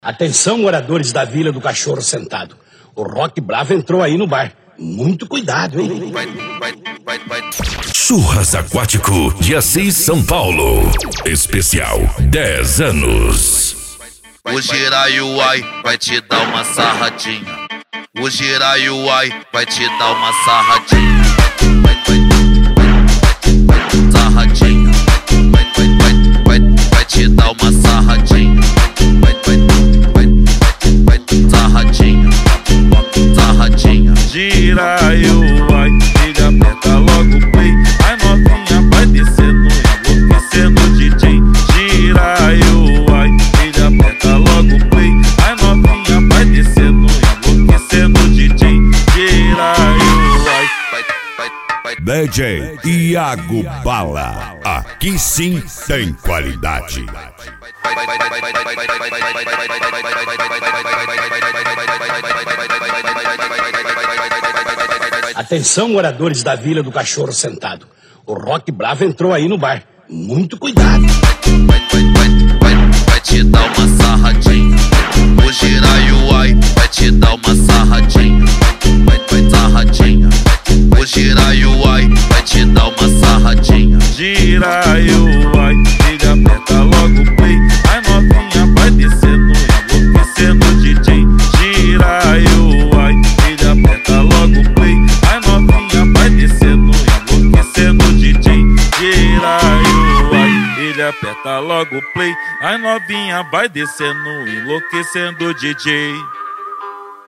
Atenção, moradores da Vila do Cachorro Sentado. O Rock Bravo entrou aí no bar. Muito cuidado, hein? Churras Aquático de Assis, São Paulo. Especial 10 anos. O Jiraiuai vai te dar uma sarradinha. O Jiraiuai vai te dar uma sarradinha. Sarradinha. Vai te dar uma sarradinha. Sarradinha. Sarradinha. Jiraiuai, liga, aperta logo o play. A novinha vai descendo, enlouquecendo o DJ. Jiraiuai, liga, aperta logo o play. A novinha vai descendo, enlouquecendo o DJ. Jiraiuai. DJ Iago Bala. Aqui sim tem qualidade. Atenção, moradores da Vila do Cachorro Sentado. O Rock Bravo entrou aí no bar. Muito cuidado. Vai te dar uma sarradinha. O Jiraiuai vai te dar uma sarradinha. Sarradinha. O Jiraiuai vai te dar uma sarradinha. Jiraiuai, liga, aperta logo o play. A novinha vai descendo, enlouquecendo o DJ. Jiraiuai, liga, aperta logo o play. A novinha vai descendo, enlouquecendo o DJ. Jiraiuai, ele aperta logo o play. A novinha vai descendo, enlouquecendo o DJ.